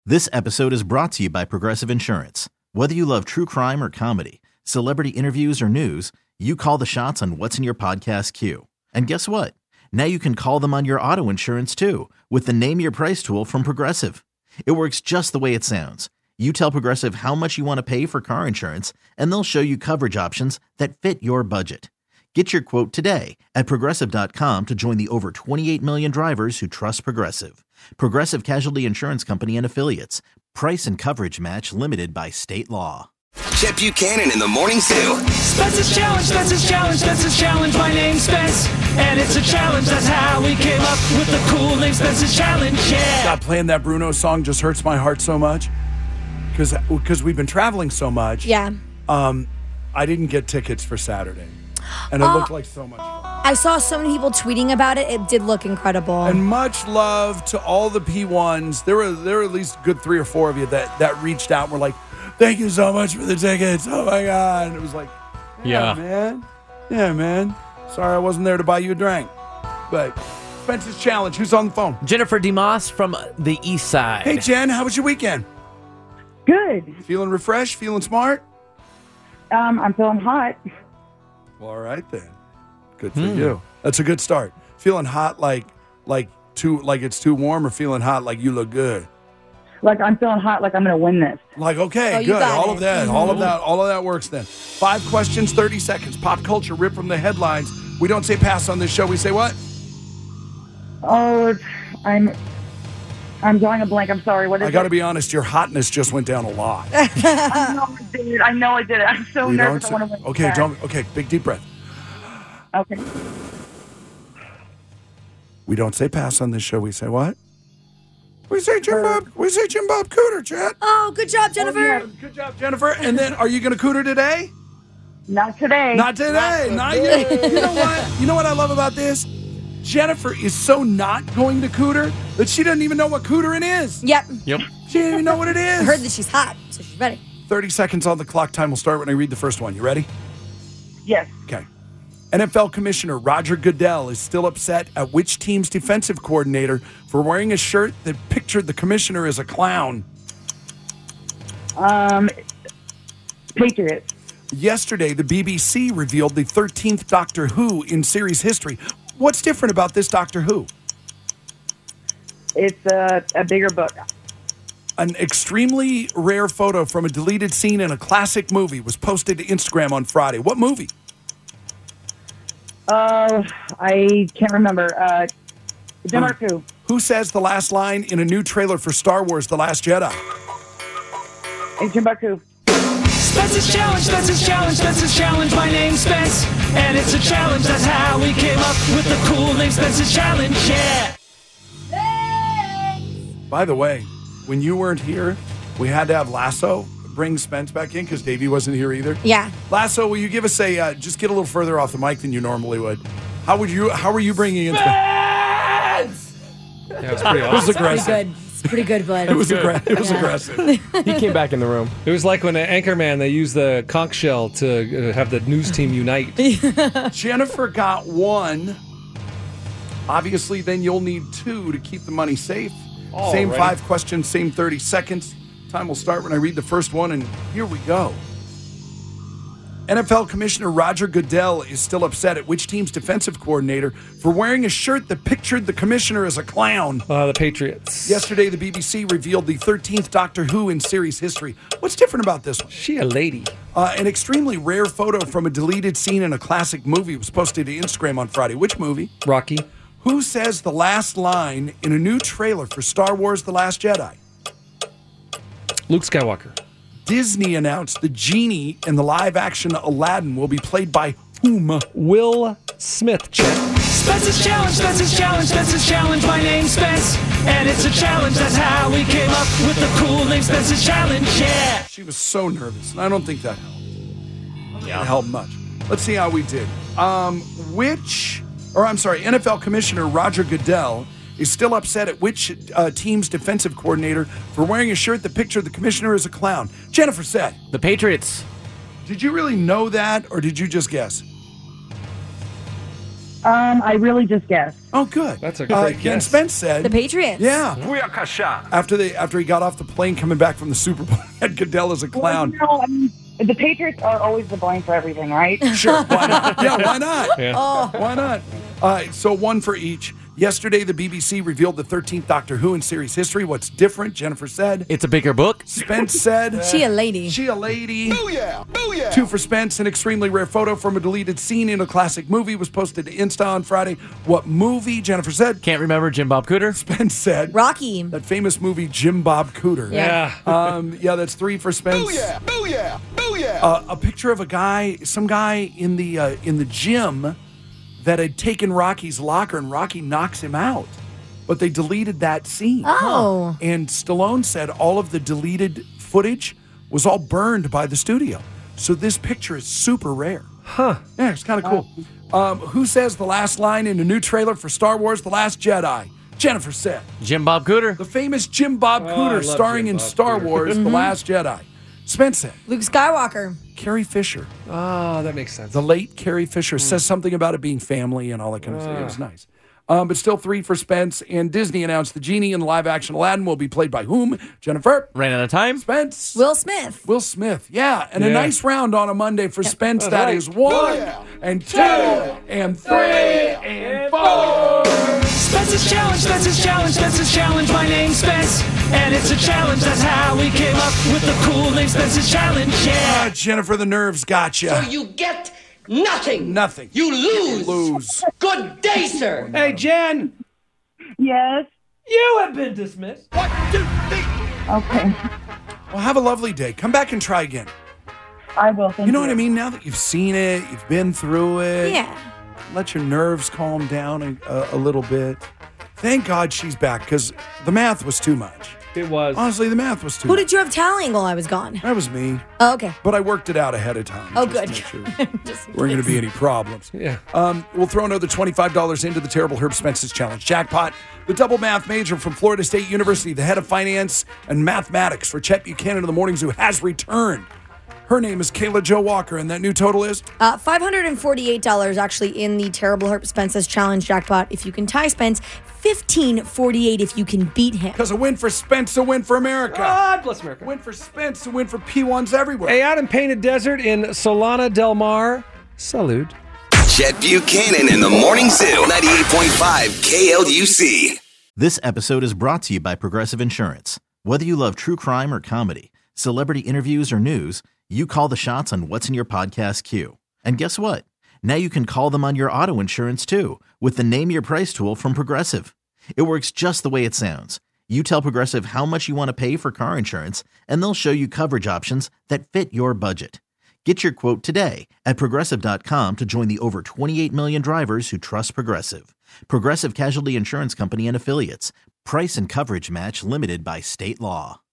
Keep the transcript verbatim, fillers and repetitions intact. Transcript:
This episode is brought to you by Progressive Insurance. Whether you love true crime or comedy, celebrity interviews or news, you call the shots on what's in your podcast queue. And guess what? Now you can call them on your auto insurance too with the Name Your Price tool from Progressive. It works just the way it sounds. You tell Progressive how much you want to pay for car insurance, and they'll show you coverage options that fit your budget. Get your quote today at Progressive dot com to join the over twenty-eight million drivers who trust Progressive. Progressive Casualty Insurance Company and Affiliates. Price and coverage match limited by state law. Chet Buchanan in the Morning Zoo. Spence's Challenge, Spence's Challenge, Spence's Challenge. My name's Spence, and it's a challenge. That's how we came up with the cool name Spence's Challenge, yeah. God, playing that Bruno song just hurts my heart so much because because we've been traveling so much. Yeah. Um, I didn't get tickets for Saturday, and it Oh. looked like so much fun. I saw so many people tweeting about it. It did look incredible. And much love to all the P ones. There were there were at least a good three or four of you that, that reached out and were like, thank you so much for the tickets. Oh, my God. And it was like, yeah, Yeah. man. Yeah, man. Sorry I wasn't there to buy you a drink. But Spence's Challenge. Who's on the phone? Jennifer DeMoss from the East Side. Hey, Jen. How was your weekend? Good. Feeling refreshed? Feeling smart? Um, I'm feeling hot. Well, all right, then. Good for you. That's a good start. Feeling hot like like too like it's too warm, or feeling hot like you look good? Like I'm feeling hot. Like I'm going to win this. Like, okay, Oh, you good. got All it. of that, all of that, all of that works then. Five questions, thirty seconds. Pop culture, rip from the headlines. We don't say pass on this show. We say what? Oh, it's, I'm. I'm drawing a blank. I'm sorry. What is I got to it? be honest. Your hotness just went down a lot. I know I did. I know I did it. I'm so We nervous. don't I want to say, win. okay, this. don't. Okay, big deep breath. Okay. We don't say pass on this show. We say what? We say Jim Bob. We say Jim Bob Cooter, Chad. oh, good job, Jennifer. Good job, Jennifer. And then, are you going to cooter today? Not today. Not today. Not yet. You know what? You know what I love about this? Jennifer is so not going to cooter that she doesn't even know what cootering is. Yep. Yep. She doesn't even know what it is. I heard that she's hot, so she's ready. thirty seconds on the clock. Time will start when I read the first one. You ready? Yes. Okay. N F L Commissioner Roger Goodell is still upset at which team's defensive coordinator for wearing a shirt that pictured the commissioner as a clown. Um, Patriots. Yesterday, the B B C revealed the thirteenth Doctor Who in series history. What's different about this Doctor Who? It's a, a bigger book. An extremely rare photo from a deleted scene in a classic movie was posted to Instagram on Friday. What movie? Uh, I can't remember. Uh, Demarco. Who says the last line in a new trailer for Star Wars: The Last Jedi? Agent Baku. Spence's Challenge, Spence's Challenge, Spence's Challenge. My name's Spence, and it's a challenge. That's how we came up with the cool name Spence's Challenge, yeah. By the way, when you weren't here, we had to have Lasso bring Spence back in because Davey wasn't here either. Yeah. Lasso, will you give us a uh, just get a little further off the mic than you normally would? How would you? How are you bringing in Spence? Yeah, it was pretty It was awesome. Pretty aggressive. good. It's pretty good, bud. It was, Good. aggra- it was Yeah. aggressive. He came back in the room. It was like when at Anchorman, they used the conch shell to uh, have the news team unite. Jennifer got one. Obviously, then you'll need two to keep the money safe. Same Alrighty. five questions, same thirty seconds. Time will start when I read the first one, and here we go. N F L Commissioner Roger Goodell is still upset at which team's defensive coordinator for wearing a shirt that pictured the commissioner as a clown. Uh, the Patriots. Yesterday, the B B C revealed the thirteenth Doctor Who in series history. What's different about this one? She a lady. Uh, an extremely rare photo from a deleted scene in a classic movie was posted to Instagram on Friday. Which movie? Rocky. Who says the last line in a new trailer for Star Wars: The Last Jedi? Luke Skywalker. Disney announced the genie in the live-action Aladdin will be played by whom? Will Smith, Chet. Spence's Challenge, Spence's Challenge, Spence's Challenge. My name's Spence, and it's a challenge. That's how we came up with the cool name Spence's Challenge, yeah. She was so nervous, and I don't think that helped. Yeah. It helped much. Let's see how we did. Um, which, or I'm sorry, N F L Commissioner Roger Goodell is still upset at which uh, team's defensive coordinator for wearing a shirt that pictured the commissioner as a clown. Jennifer said. The Patriots. Did you really know that, or did you just guess? Um, I really just guessed. Oh, good. That's a great uh, guess. Ken Spence said The Patriots. Yeah. After they after he got off the plane coming back from the Super Bowl, he had Goodell as a clown. Well, you know, I mean, the Patriots are always the blame for everything, right? Sure, why not? Yeah, why not? Yeah. Oh. Why not? Uh, so one for each. Yesterday, the B B C revealed the thirteenth Doctor Who in series history. What's different? Jennifer said. It's a bigger book. Spence said. She a lady. She a lady. Booyah! Booyah! Two for Spence. An extremely rare photo from a deleted scene in a classic movie was posted to Insta on Friday. What movie? Jennifer said. Can't remember Jim Bob Cooter. Spence said. Rocky. That famous movie Jim Bob Cooter. Yeah. Um, yeah, that's three for Spence. Booyah! Booyah! Booyah! Uh, a picture of a guy, some guy in the uh, in the gym that had taken Rocky's locker, and Rocky knocks him out. But they deleted that scene. Oh. And Stallone said all of the deleted footage was all burned by the studio. So this picture is super rare. Huh. Yeah, it's kind of cool. Um, who says the last line in a new trailer for Star Wars The Last Jedi? Jennifer said. Jim Bob Cooter. The famous Jim Bob Oh, I Cooter love starring Jim in Bob Star Cooter. Wars The Last Jedi. Spence said. Luke Skywalker. Carrie Fisher. Oh, that makes sense. The late Carrie Fisher says something about it being family and all that kind of stuff. It was nice. Um, but still three for Spence. And Disney announced the genie in the live-action Aladdin will be played by whom? Jennifer. Ran out of time. Spence. Will Smith. Will Smith. Yeah. And a Yeah. nice round on a Monday for Spence. That's That right. is one and two and three and four. Spence's Challenge, Spence's Challenge, Spence's Challenge. My name's Spence, and it's a challenge. That's how we came up with the cool name Spence's Challenge. Yeah. Ah, Jennifer, the nerves got you. So you get nothing. Nothing. You lose. Lose. Good day, sir. Hey, Jen, Yes. you have been dismissed. Okay. Well, have a lovely day. Come back and try again. I will. Thank You know what I mean? Now that you've seen it, you've been through it. Yeah. Let your nerves calm down a, a, a little bit. Thank God she's back because the math was too much. It was. Honestly, the math was too Who much. did you have tallying while I was gone? That was me. Oh, okay. But I worked it out ahead of time. Oh, just to good. make sure Just in there weren't going case. to be any problems. Yeah. Um, we'll throw another twenty-five dollars into the Terrible Herb Spence's Challenge jackpot. The double math major from Florida State University, the head of finance and mathematics for Chet Buchanan of the Morning Zoo, has returned. Her name is Kayla Jo Walker, and that new total is? Uh, five hundred forty-eight dollars actually in the Terrible Herb Spence's Challenge jackpot. If you can tie Spence, fifteen forty-eight if you can beat him. Because a win for Spence, a win for America. God bless America. Win for Spence, a win for P ones everywhere. Hey, out in Painted Desert in Solana Del Mar, salute. Chet Buchanan in the Morning Zoo. ninety-eight point five K L U C. This episode is brought to you by Progressive Insurance. Whether you love true crime or comedy, celebrity interviews or news, you call the shots on what's in your podcast queue. And guess what? Now you can call them on your auto insurance too with the Name Your Price tool from Progressive. It works just the way it sounds. You tell Progressive how much you want to pay for car insurance, and they'll show you coverage options that fit your budget. Get your quote today at Progressive dot com to join the over twenty-eight million drivers who trust Progressive. Progressive Casualty Insurance Company and Affiliates. Price and coverage match limited by state law.